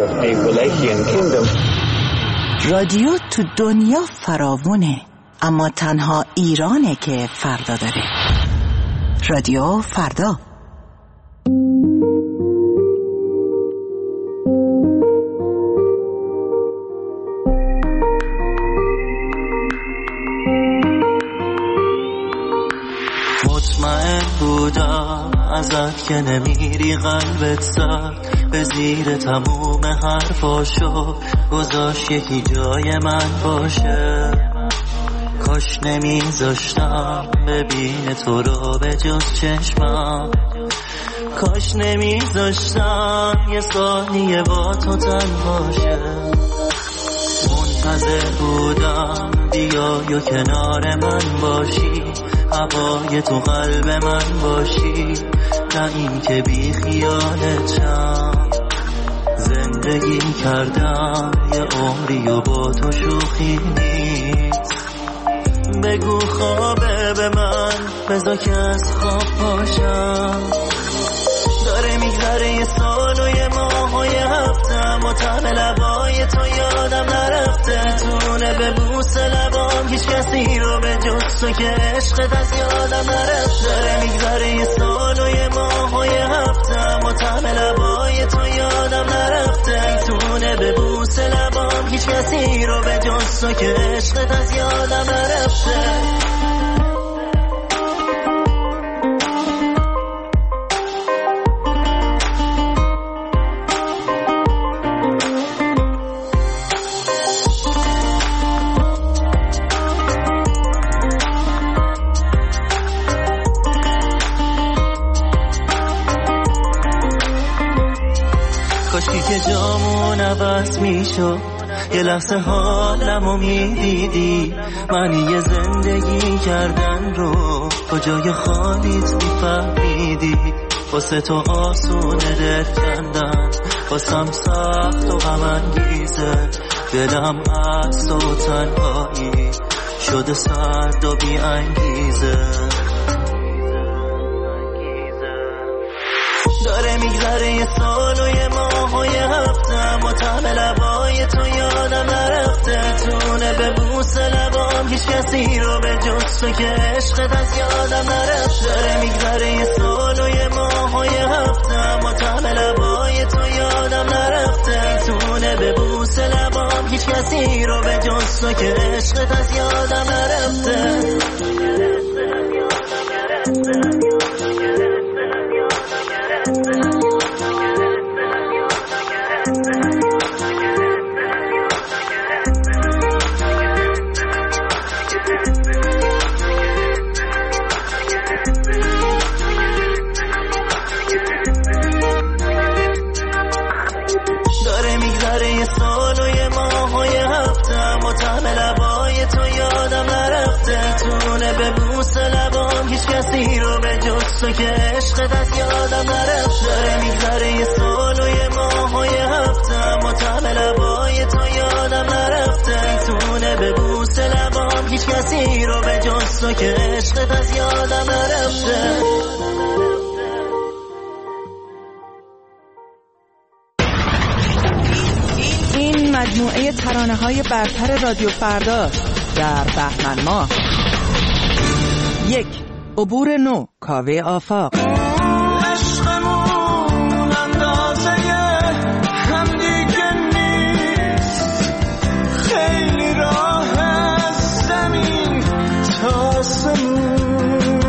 Appalachian Kingdom. رادیو تو دنیا فراوونه، اما تنها ایرانه که فردا داره. رادیو فردا. مطمئن بودم ازت که نمیری قلبت سرد، به زیر تموم حرفاشو گذاشت یکی جای من باشه. کاش نمیذاشتم ببینه تو رو به جز چشمم، کاش نمیذاشتم یه ثانیه با تو باشه. منتظر بودم بیای و کنار من باشی، هوای تو قلب من باشی، نه این که بی خیالتم. زندگی کردم یه عمری و با تو شوخی نیست. بگو خوابه به من، بذار که از خواب پاشم. داره میگذره یه سال و یه ماه و یه هفتم و طعم لبای تو یادم نرفته. تونه به بوس لبام هیچ کسی رو به جز تو که عشقت از یادم نرفته. داره میگذره یه سال و یه ماه و یه هفتم و طعم لبای تو یادم نرفته. تونه به بوس لبام هیچ کسی رو به جز تو که عشقت از یادم نرفته. که جامون عوض میشد، یه لحظه حالمو میدیدی. معنی یه زندگی کردن رو کجای خالیت میفهمیدی. واسه تو آسونه دل کندن، واسم سخت و غم انگیزه. دلم از تو تنهایی شده سرد و بی انگیزه. داره میگذره یه سال و یه ماه و یه هفتم و طعم لبای تو یادم نرفته. تونه به بوس لبام هیچ کسی رو به جز تو که عشقت از یادم نرفته. داره میگذره یه سال و یه ماه و یه هفتم و طعم لبای تو یادم نرفته. تونه به بوس لبام هیچ کسی رو به جز تو که عشقت از یادم نرفته. داره میگذره یه سال و یه ماه و یه هفتم و طعم لبای تو یادم نرفته. تونه به بوس لبام هیچ کسی رو به جز تو که عشقت از یادم نرفته. داره میگذره یه سال و یه ماه و یه هفتم و طعم لبای تو یادم نرفته. تونه به بوس لبام هیچ کسی رو به جز تو که عشقت از یادم نرفته. این مجموعه ترانه‌های برتر رادیو فردا در بهمن ماه. 1. عبور نو، کاوه آفاق. عشقمون اندازه هم دیگه نیست، خیلی راه از زمین تا آسمون.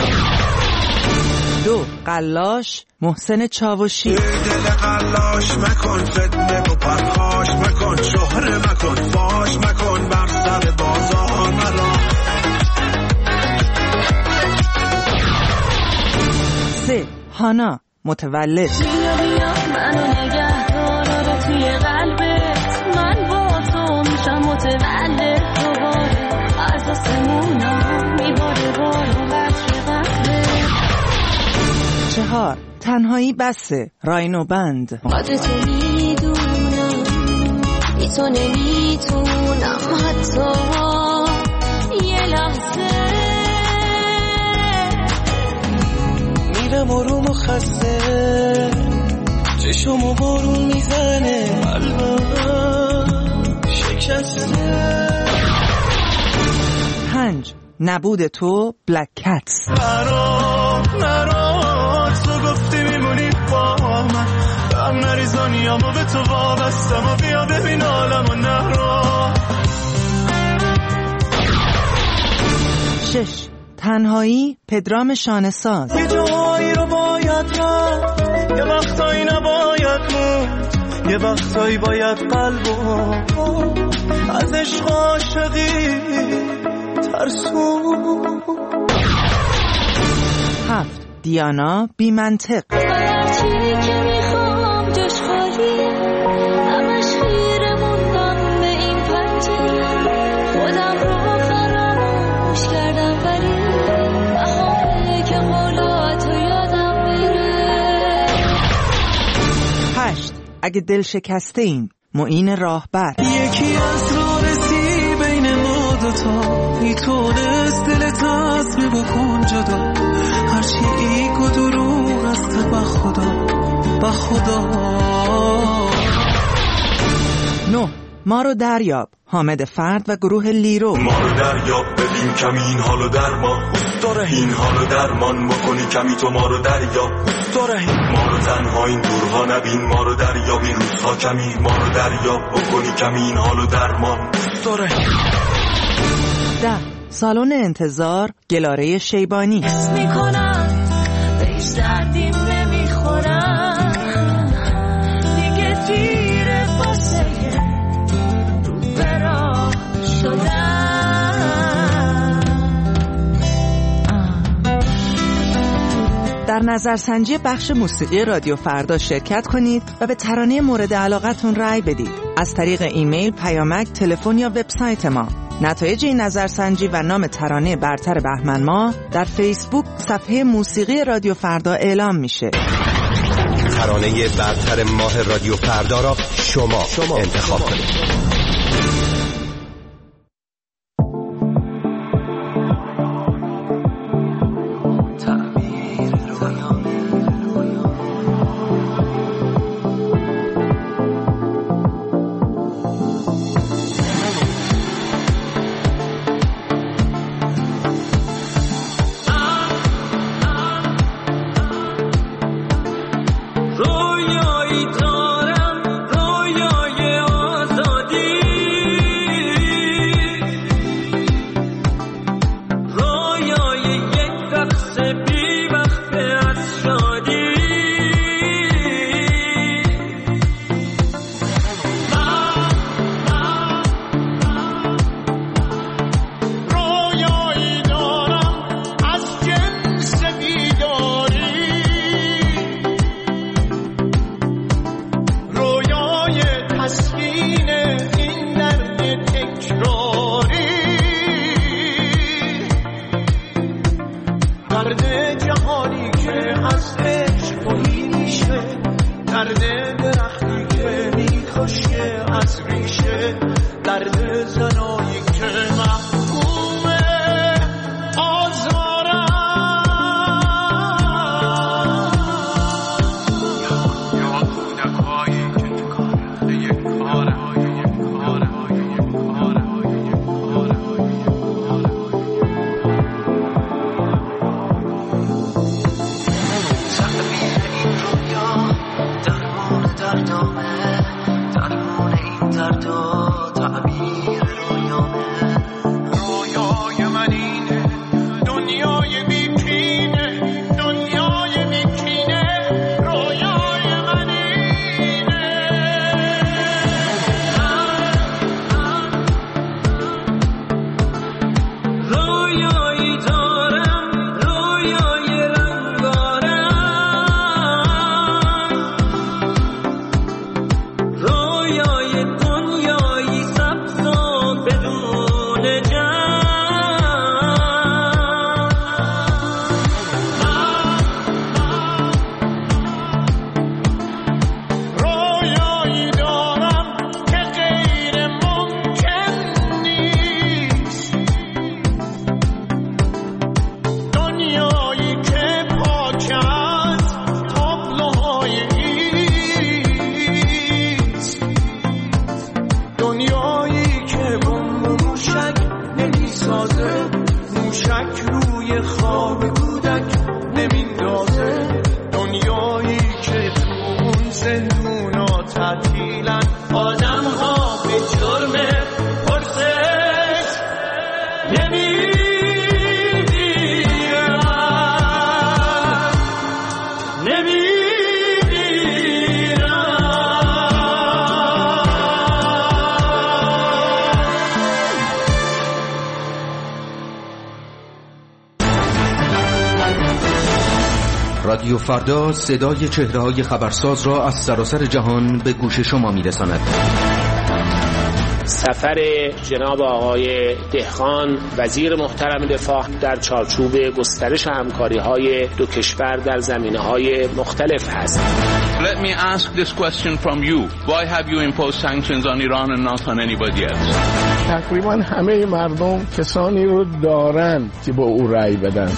2. قلاش، محسن چاوشی. دل قلاش مکن، فتنه و پرخاش مکن، شهره مکن، فاش مکن، بر سر بازار مرا. 3. هانا، متولد. بیا بیا منو نگه دار توی قلبت، من با تو میشم متولد. دوباره از آسمونا میباره بارو قطر قطره. 4. تنهایی بسه، راینو بند. قدر تو میدونم، بی تو نمیتونم حتی یه لحظه. میرم آروم و خسته چشمو بارون میزنه قلبم شکسته. 5 نبود تو بلک کتس. نرو تو گفتی میمونی با من، هم نریزانیامو به تو وابستم و بیا ببین عالمو نرو. 6 تنهایی پدرام شانه‌ساز. یه جایی رو باید رفت، یه وقتایی نباید موند، یه وقتایی باید قلبو از عشق عاشقی ترسون. 7 دیانا بی منطق. هرچی که میخوام جاش خالی، همش خیره موندم به این پنجره، خودم رو فراموش کردم ولی بهاره که قولاتو یادم بره. 8 اگه دل شکسته ایم معین راهبر. یکی از رارسی بین ما دوتا میتونست دلت عزم بکن جدا، هرچی ایگ و دروغ است به خدا به خدا. 9 ما رو دریاب حامد فرد و گروه لیرو. ما رو دریاب ببین کمی این حالو درمان، داره این حالو درمان بکنی کمی تو ما رو دریاب، داره ما رو تنها این دورها نبین، ما رو دریاب این روزها کمی، ما رو دریاب بکنی کمی این حالو درمان داره. 10 سالن انتظار گلاره شیبانی. حس میکنم بهش دردیم نمیخورم، دیگه دیره واسه رو برا شدم. در نظرسنجی بخش موسیقی رادیو فردا شرکت کنید و به ترانه مورد علاقتون رأی بدید از طریق ایمیل، پیامک، تلفن یا وبسایت ما. نتایج این نظرسنجی و نام ترانه برتر بهمن ماه در فیسبوک صفحه موسیقی رادیو فردا اعلام میشه. ترانه برتر ماه رادیو فردا را شما انتخاب کنید. تعطیلن آدم ها به جرم پرسش رادیو فردا صدای چهره‌های خبرساز را از سراسر جهان به گوش شما می‌رساند. سفر جناب آقای دهقان وزیر محترم دفاع در چارچوب گسترش همکاری‌های دو کشور در زمینه‌های مختلف است. Let me ask this question from you. Why have you imposed sanctions on Iran and not on anybody else? تقریبا همه مردم کسانی رو دارن که با او رأی بدن.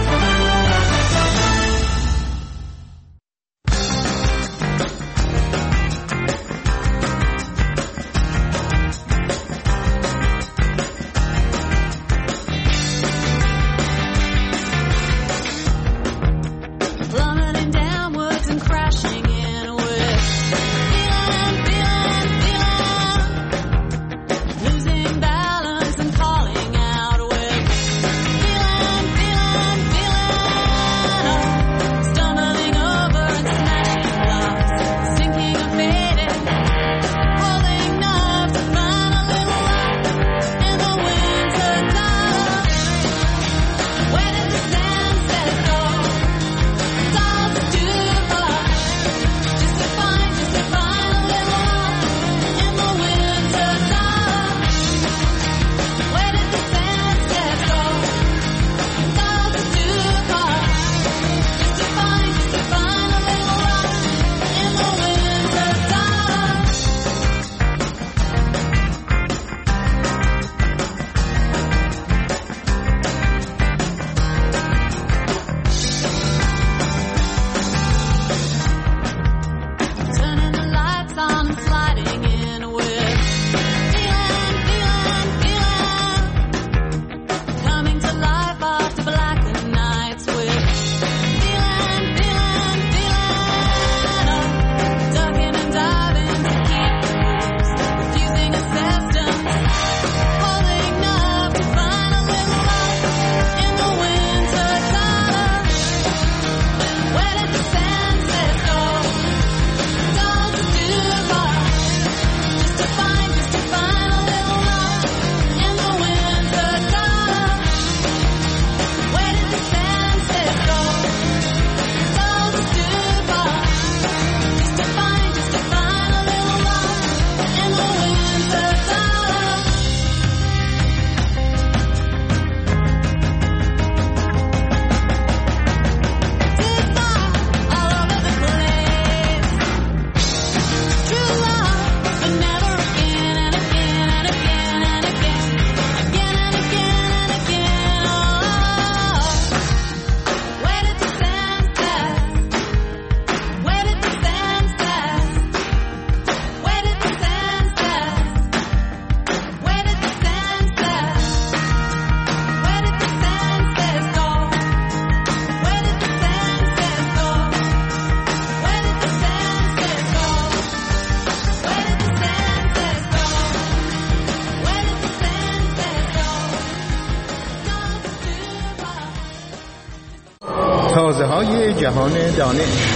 تازه‌های جهان دانش.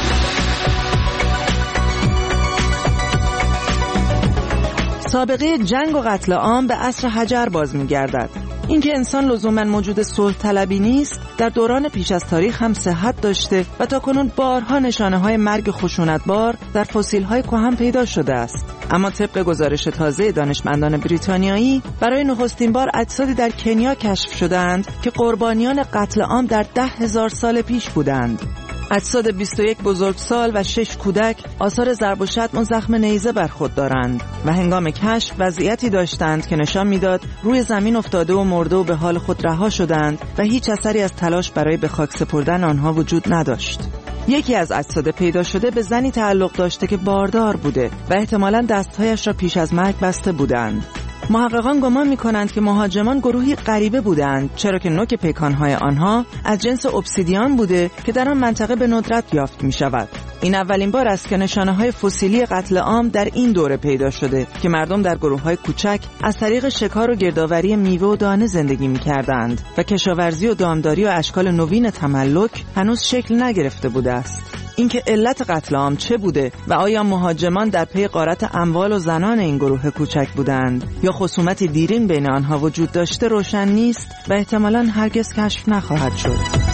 سابقه جنگ و قتل عام به عصر حجر باز می‌گردد. اینکه انسان لزوماً موجود صلح طلبی نیست، در دوران پیش از تاریخ هم صحت داشته و تاکنون بارها نشانه‌های مرگ خشونتبار در فسیل‌های کهن پیدا شده است. اما طبق گزارش تازه دانشمندان بریتانیایی، برای نخستین بار اجسادی در کنیا کشف شدند که قربانیان قتل عام در 10,000 سال پیش بودند. اجساد 21 بزرگسال و 6 کودک آثار ضرب و شتم و زخم نیزه بر خود دارند و هنگام کشف وضعیتی داشتند که نشان میداد روی زمین افتاده و مرده و به حال خود رها شدند و هیچ اثری از تلاش برای به خاک سپردن آنها وجود نداشت. یکی از اجساد پیدا شده به زنی تعلق داشته که باردار بوده و احتمالاً دستهایش را پیش از مرگ بسته بودند. محققان گمان می‌کنند که مهاجمان گروهی غریبه بودند، چرا که نوک پیکان‌های آنها از جنس obsidian بوده که در آن منطقه به ندرت یافت می‌شود. این اولین بار است که نشانه‌های فسیلی قتل عام در این دوره پیدا شده که مردم در گروه‌های کوچک از طریق شکار و گردآوری میوه و دانه زندگی می‌کردند و کشاورزی و دامداری و اشکال نوین تملک هنوز شکل نگرفته بوده است. اینکه علت قتل عام چه بوده و آیا مهاجمان در پی غارت اموال و زنان این گروه کوچک بودند یا خصومتی دیرین بین آنها وجود داشته روشن نیست و احتمالاً هرگز کشف نخواهد شد.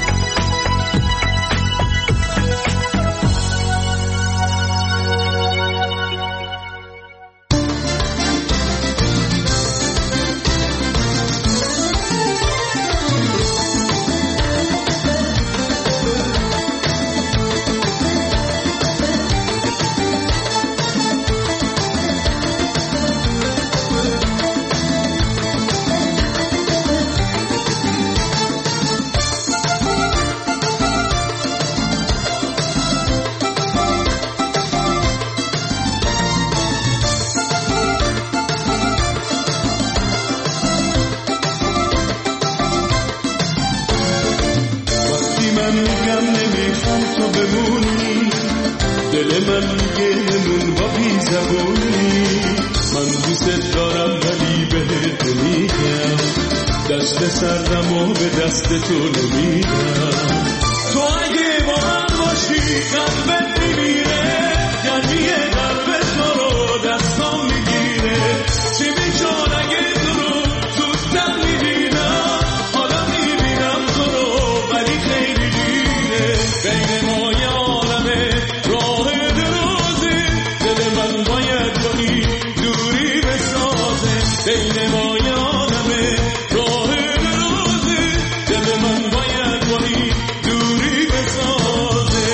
دست سردم و به دست تو نمیدم. تو اگه با من باشی قلبت میمیره، گرمی قلب تو رو دستم میگیره. چی میشد اگه تو رو زودتر میدیدم، حالا میبینم تو رو ولی خیلی دیره. بین ما یه عالمه راه درازه، دل من باید با این دوری بسازه. بین ما یه عالمه راه درازه، دل من باید با این دوری بسازه.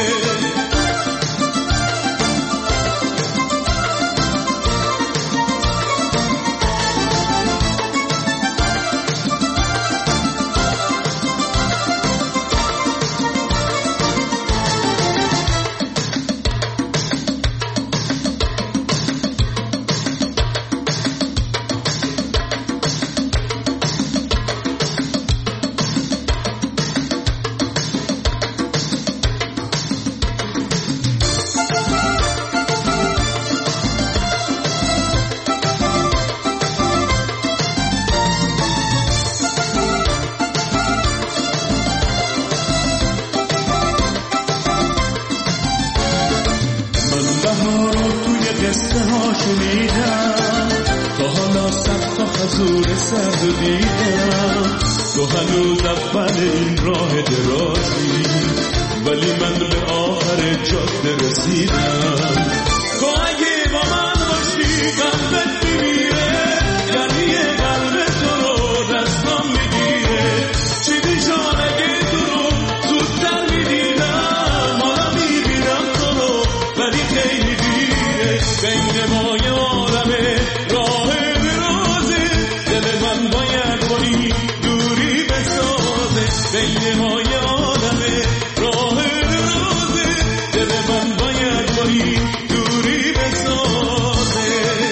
قصه ها شنیدم، تا حالا صد تا خزور سرد و دیدم. تو هنوز اول این راه درازی، ولی من به آخر جاده رسیدم. تو اگه با من باشی قلبت میمیره، گرمی قلب تو رو دستم میگیره. چی میشد اگه تو رو زودتر میدیدم، حالا میبینم تو رو ولی خیلی دیره. بین ما یه عالمه راه درازه، دل من باید با این دوری بسازه. بین ما یه عالمه راه درازه، دل من باید با این دوری بسازه.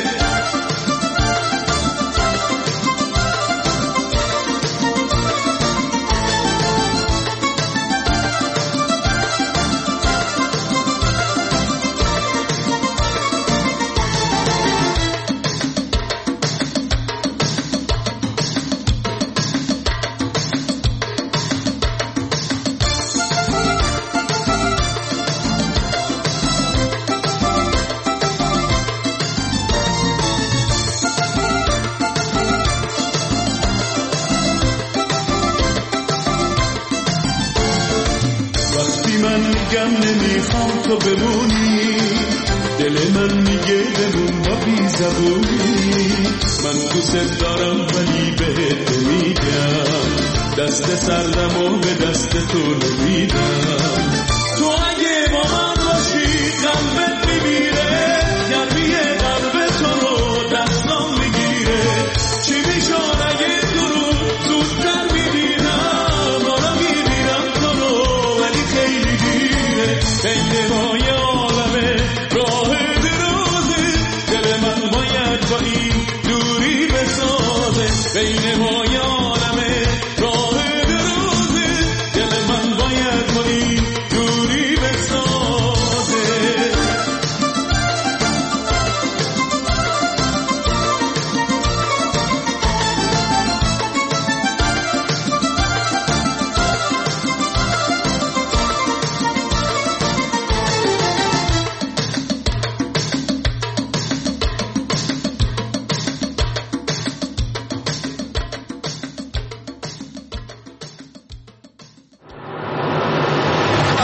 وقتی من میگم نمیخوام تو بمونی، دل من میگه بمون با بی زبونی. من دوست دارم ولی بهت نمیگم، دست سردم و به دست تو نمیدم. تو اگه با من باشی قلبت میمیره، گرمی قلب تو رو دستم میگیره. چی میشد اگه تو رو زودتر میدیدم، حالا میبینم تو رو ولی خیلی دیره. بین ما یه عالمه راه درازه، دل من باید با این دوری بسازه. بین ما یه عالمه راه درازه، دل من باید با این دوری بسازه.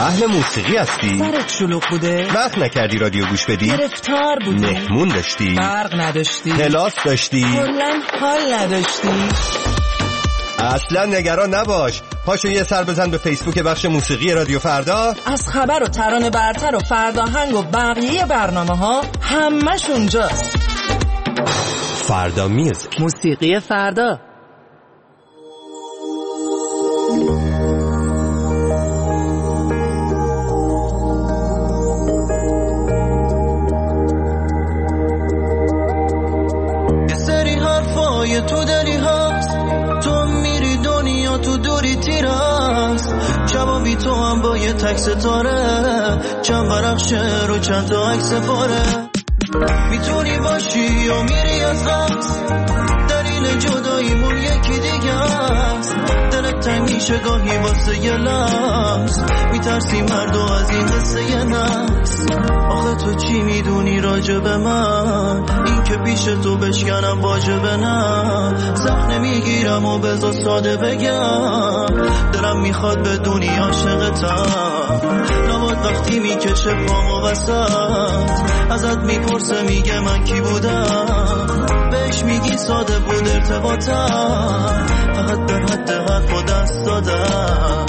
اهل موسیقی هستی؟ سرت شلوغ بوده؟ وقت نکردی رادیو گوش بدی؟ گرفتار بودی؟ مهمون داشتی؟ برق نداشتی؟ کلاس داشتی؟ کلاً حال نداشتی؟ اصلا نگران نباش، پاشو یه سر بزن به فیسبوک بخش موسیقی رادیو فردا. از خبر و ترانه برتر و فرداهنگ و بقیه برنامه ها همش اونجاست. فردا میوزیک، موسیقی فردا. یه سری حرفای تو داری هست، تو میری دنیا تو دوری تیر هست، جوابی تو هم با یه تک ستاره، چند ورق شعر و چند تا عکس پاره. میتونی باشی یا میری از قصد، دلیل جداییمون یکی دیگه است. دلت تنگ میشه گاهی واسه یه لحظ، میترسی مردو از این قصه یه نفس. آخه تو چی میدونی راجب من، این که پیش تو بشکنم واجبه نه. سخت نمیگیرم و بذار ساده بگم، دلم میخواد بدونی عاشقتم. نباد وقتی میکشه پامو وسط، ازت میپرسه میگه من کی بودم، بهش میگی ساده بود ارتباطم، فقط در حد حرف و دست دادم.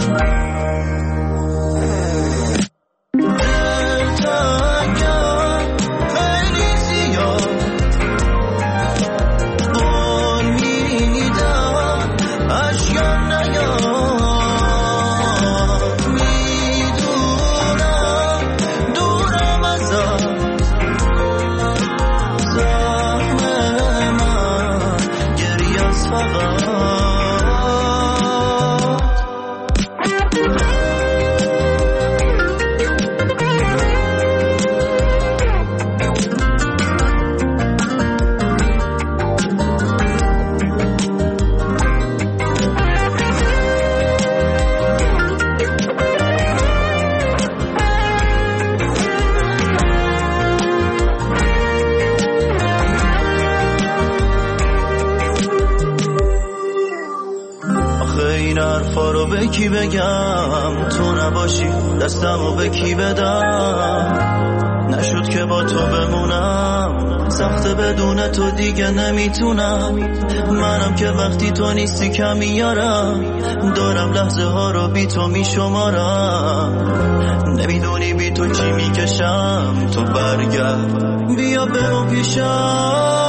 به کی بگم تو نباشی، دستمو به کی بدم، نشد که با تو بمونم، سخته بدون تو دیگه نمیتونم. منم که وقتی تو نیستی کم میارم، دارم لحظه ها رو بی تو میشمارم. نمیدونی بی تو چی میکشم، تو برگرد بیا برو پیشم.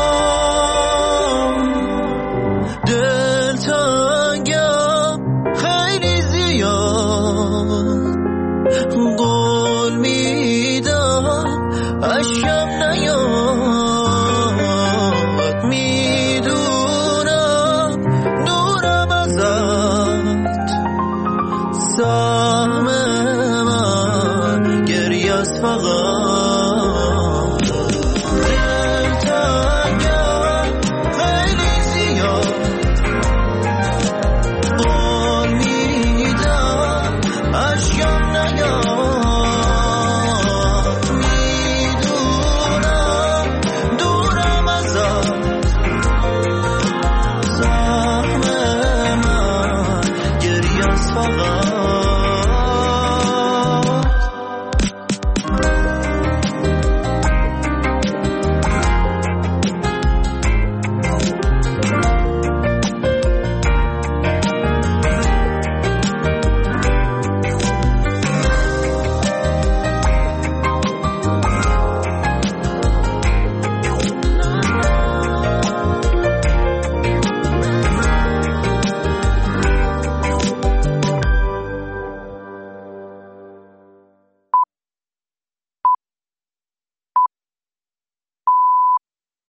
قول میدم اشکم نیاد، میدونم دورم ازت، سهم من گریه است فقط.